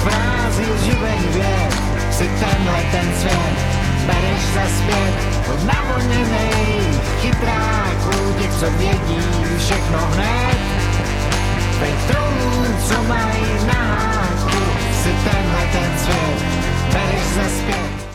frázi živeň vied, si tenhle ten svět bereš za zpět od navoněnej chytrák ľudí, co vědí všechno hned. Veď trolů, co mají na háku, si tenhle ten svět bereš za zpět.